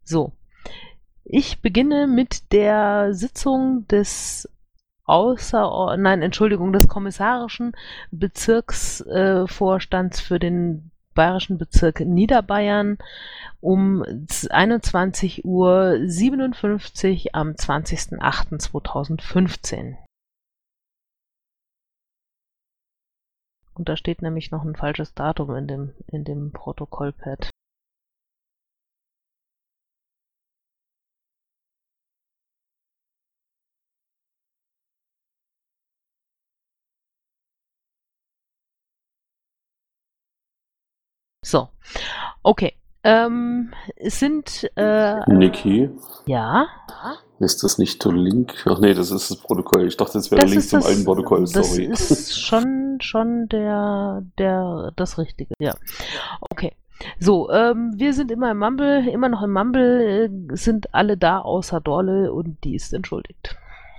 So, ich beginne mit der Sitzung des des kommissarischen Bezirksvorstands für den bayerischen Bezirk Niederbayern um 21:57 Uhr am 20.08.2015. Und da steht nämlich noch ein falsches Datum in dem Protokollpad. So, okay. Es sind Niki, ja. ist das nicht der Link? Ach nee, das ist das Protokoll. Ich dachte, das wäre der Link zum alten Protokoll, sorry. Das ist schon das Richtige, ja. Okay. So, wir sind immer noch im Mumble, sind alle da außer Dorle und die ist entschuldigt.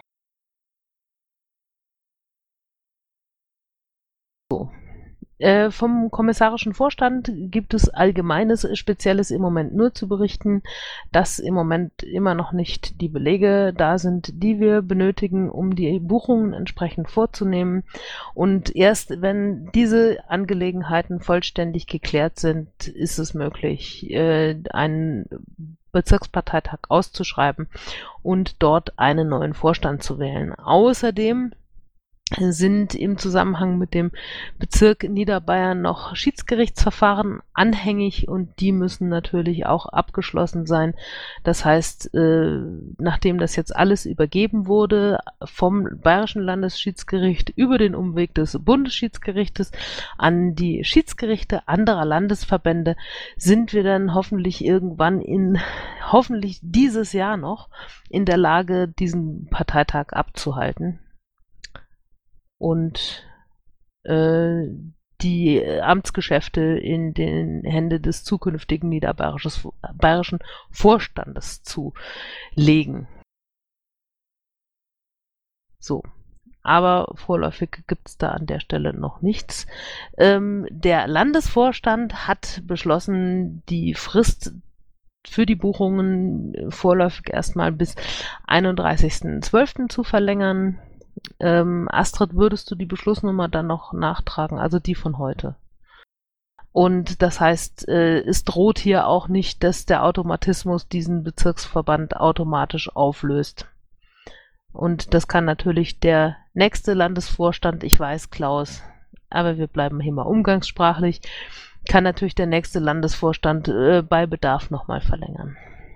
So. Vom kommissarischen Vorstand gibt es Allgemeines, Spezielles im Moment nur zu berichten, dass im Moment immer noch nicht die Belege da sind, die wir benötigen, um die Buchungen entsprechend vorzunehmen. Und erst wenn diese Angelegenheiten vollständig geklärt sind, ist es möglich, einen Bezirksparteitag auszuschreiben und dort einen neuen Vorstand zu wählen. Außerdem sind im Zusammenhang mit dem Bezirk Niederbayern noch Schiedsgerichtsverfahren anhängig und die müssen natürlich auch abgeschlossen sein. Das heißt, nachdem das jetzt alles übergeben wurde vom Bayerischen Landesschiedsgericht über den Umweg des Bundesschiedsgerichtes an die Schiedsgerichte anderer Landesverbände, sind wir dann hoffentlich irgendwann hoffentlich dieses Jahr noch in der Lage, diesen Parteitag abzuhalten. Und die Amtsgeschäfte in den Hände des zukünftigen niederbayerischen Vorstandes zu legen. So, aber vorläufig gibt es da an der Stelle noch nichts. Der Landesvorstand hat beschlossen, die Frist für die Buchungen vorläufig erstmal bis 31.12. zu verlängern. Astrid, würdest du die Beschlussnummer dann noch nachtragen, also die von heute? Und das heißt, es droht hier auch nicht, dass der Automatismus diesen Bezirksverband automatisch auflöst. Und das kann natürlich der nächste Landesvorstand, ich weiß, Klaus, aber wir bleiben hier mal umgangssprachlich, kann natürlich der nächste Landesvorstand bei Bedarf nochmal verlängern.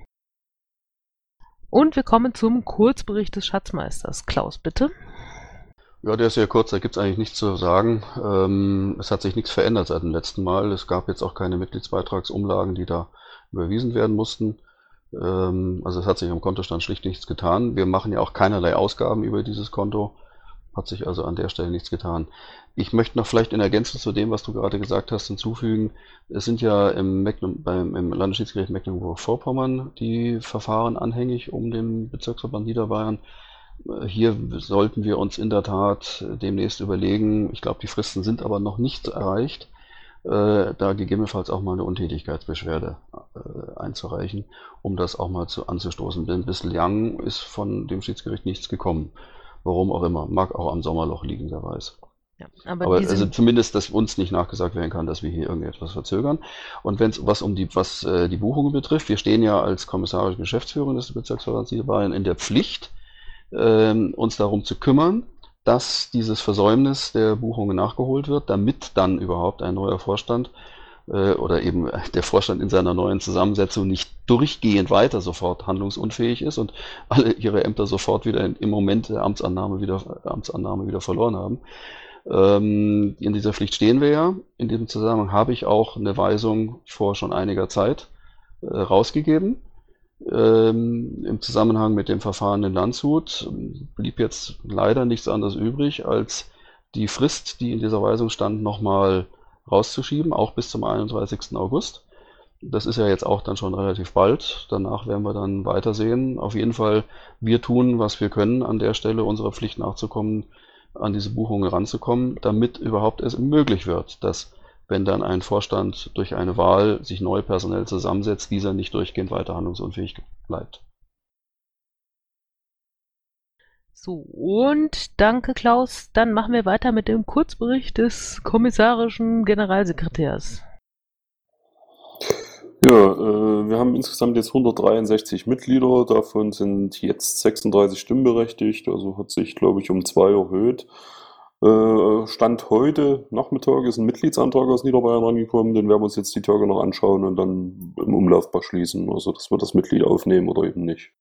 Und wir kommen zum Kurzbericht des Schatzmeisters. Klaus, bitte. Ja, der ist sehr kurz, da gibt es eigentlich nichts zu sagen. Es hat sich nichts verändert seit dem letzten Mal. Es gab jetzt auch keine Mitgliedsbeitragsumlagen, die da überwiesen werden mussten. Also es hat sich am Kontostand schlicht nichts getan. Wir machen ja auch keinerlei Ausgaben über dieses Konto. Hat sich also an der Stelle nichts getan. Ich möchte noch vielleicht in Ergänzung zu dem, was du gerade gesagt hast, hinzufügen. Es sind ja im Landesschiedsgericht Mecklenburg-Vorpommern die Verfahren anhängig um den Bezirksverband Niederbayern. Hier sollten wir uns in der Tat demnächst überlegen, ich glaube, die Fristen sind aber noch nicht erreicht, da gegebenenfalls auch mal eine Untätigkeitsbeschwerde einzureichen, um das auch mal anzustoßen. Denn bislang ist von dem Schiedsgericht nichts gekommen. Warum auch immer. Mag auch am Sommerloch liegen, wer weiß. Ja, aber also zumindest, dass uns nicht nachgesagt werden kann, dass wir hier irgendetwas verzögern. Und wenn es was die Buchungen betrifft, wir stehen ja als kommissarische Geschäftsführung des Bezirksverbands Niederbayern in der Pflicht, uns darum zu kümmern, dass dieses Versäumnis der Buchungen nachgeholt wird, damit dann überhaupt ein neuer Vorstand oder eben der Vorstand in seiner neuen Zusammensetzung nicht durchgehend weiter sofort handlungsunfähig ist und alle ihre Ämter sofort wieder im Moment der Amtsannahme wieder verloren haben. In dieser Pflicht stehen wir ja. In diesem Zusammenhang habe ich auch eine Weisung vor schon einiger Zeit rausgegeben. Im Zusammenhang mit dem Verfahren in Landshut blieb jetzt leider nichts anderes übrig, als die Frist, die in dieser Weisung stand, nochmal rauszuschieben, auch bis zum 31. August. Das ist ja jetzt auch dann schon relativ bald. Danach werden wir dann weitersehen. Auf jeden Fall, wir tun, was wir können, an der Stelle unserer Pflicht nachzukommen, an diese Buchungen ranzukommen, damit überhaupt es möglich wird, dass wenn dann ein Vorstand durch eine Wahl sich neu personell zusammensetzt, dieser nicht durchgehend weiter handlungsunfähig bleibt. So, und danke, Klaus. Dann machen wir weiter mit dem Kurzbericht des kommissarischen Generalsekretärs. Ja, wir haben insgesamt jetzt 163 Mitglieder, davon sind jetzt 36 stimmberechtigt, also hat sich, glaube ich, um 2 erhöht. Stand heute Nachmittag ist ein Mitgliedsantrag aus Niederbayern rangekommen, den werden wir uns jetzt die Tage noch anschauen und dann im Umlaufbar schließen, also dass wir das Mitglied aufnehmen oder eben nicht.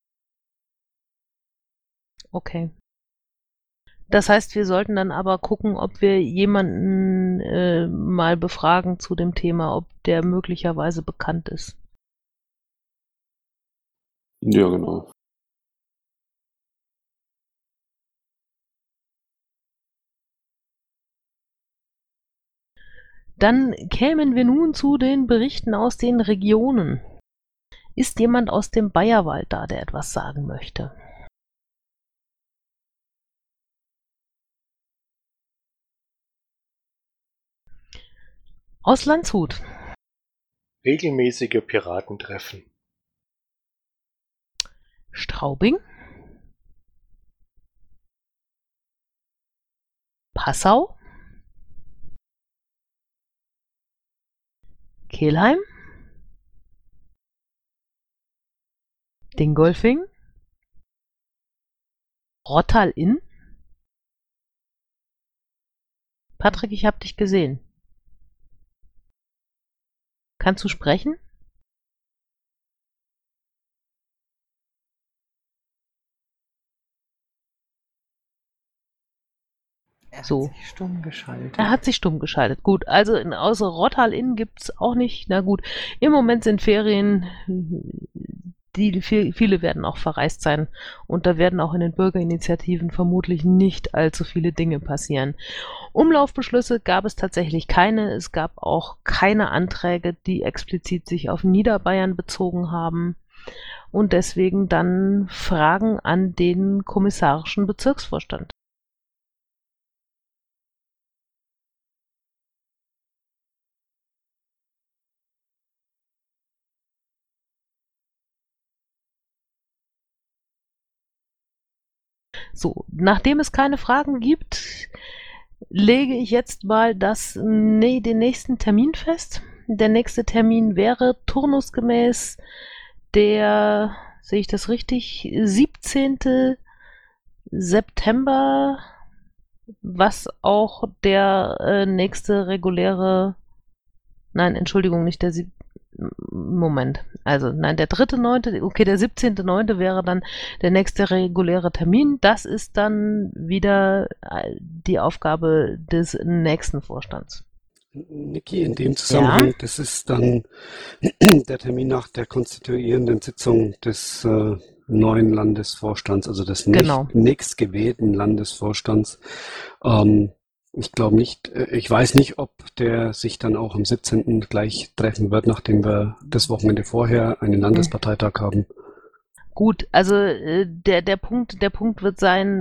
Okay. Das heißt, wir sollten dann aber gucken, ob wir jemanden mal befragen zu dem Thema, ob der möglicherweise bekannt ist. Ja, genau. Dann kämen wir nun zu den Berichten aus den Regionen. Ist jemand aus dem Bayerwald da, der etwas sagen möchte? Aus Landshut. Regelmäßige Piratentreffen. Straubing. Passau. Kelheim. Dingolfing. Rottal-Inn. Patrick, ich habe dich gesehen. Kannst du sprechen? Er hat So. sich stumm geschaltet. Er hat sich stumm geschaltet. Gut, also außer Rottal-Inn gibt es auch nicht. Na gut, im Moment sind Ferien. Viele werden auch verreist sein. Und da werden auch in den Bürgerinitiativen vermutlich nicht allzu viele Dinge passieren. Umlaufbeschlüsse gab es tatsächlich keine. Es gab auch keine Anträge, die explizit sich auf Niederbayern bezogen haben. Und deswegen dann Fragen an den kommissarischen Bezirksvorstand. So, nachdem es keine Fragen gibt, lege ich jetzt mal den nächsten Termin fest. Der nächste Termin wäre turnusgemäß der, sehe ich das richtig, 17. September, was auch der nächste reguläre, nein, Entschuldigung, nicht der Moment, also nein, der 3.9., okay, der 17.9. wäre dann der nächste reguläre Termin. Das ist dann wieder die Aufgabe des nächsten Vorstands. Niki, in dem Zusammenhang, Ja? das ist dann der Termin nach der konstituierenden Sitzung des neuen Landesvorstands, also des Genau. nächst gewählten Landesvorstands. Ich glaube nicht, ich weiß nicht, ob der sich dann auch am 17. gleich treffen wird, nachdem wir das Wochenende vorher einen Landesparteitag haben. Gut, also der Punkt wird sein,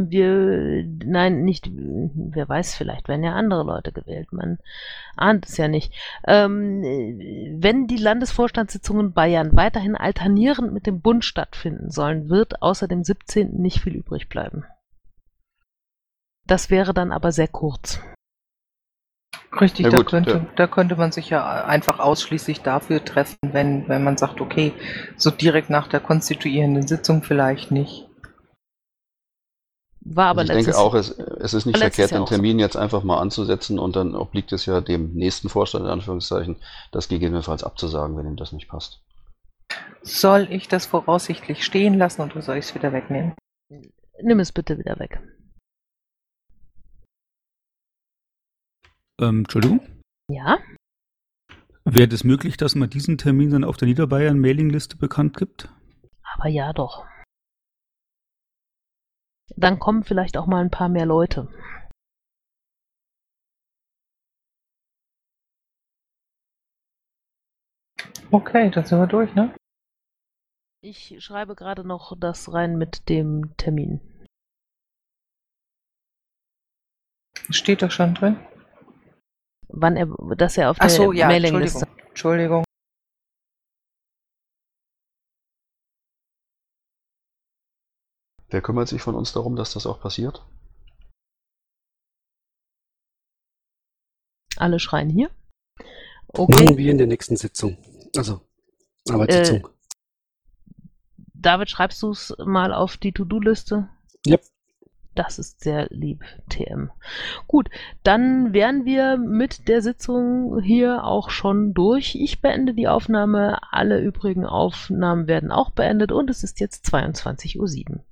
wer weiß, vielleicht werden ja andere Leute gewählt, man ahnt es ja nicht. Wenn die Landesvorstandssitzungen Bayern weiterhin alternierend mit dem Bund stattfinden sollen, wird außer dem 17. nicht viel übrig bleiben. Das wäre dann aber sehr kurz. Richtig, Ja, da gut, könnte man sich ja einfach ausschließlich dafür treffen, wenn man sagt, okay, so direkt nach der konstituierenden Sitzung vielleicht nicht. War aber Also ich denke auch, es ist nicht letztes verkehrt, Jahr den auch so. Termin jetzt einfach mal anzusetzen und dann obliegt es ja dem nächsten Vorstand, in Anführungszeichen, das gegebenenfalls abzusagen, wenn ihm das nicht passt. Soll ich das voraussichtlich stehen lassen oder soll ich es wieder wegnehmen? Nimm es bitte wieder weg. Entschuldigung. Ja? Wäre es möglich, dass man diesen Termin dann auf der Niederbayern-Mailingliste bekannt gibt? Aber ja doch. Dann kommen vielleicht auch mal ein paar mehr Leute. Okay, dann sind wir durch, ne? Ich schreibe gerade noch das rein mit dem Termin. Steht doch schon drin. dass er auf Ach der so, ja, Mailingliste. Entschuldigung. Wer kümmert sich von uns darum, dass das auch passiert? Alle schreien hier. Machen Okay. wir in der nächsten Sitzung. Also, Arbeitssitzung. David, schreibst du es mal auf die To-Do-Liste? Yep. Das ist sehr lieb, TM. Gut, dann wären wir mit der Sitzung hier auch schon durch. Ich beende die Aufnahme. Alle übrigen Aufnahmen werden auch beendet und es ist jetzt 22:07 Uhr.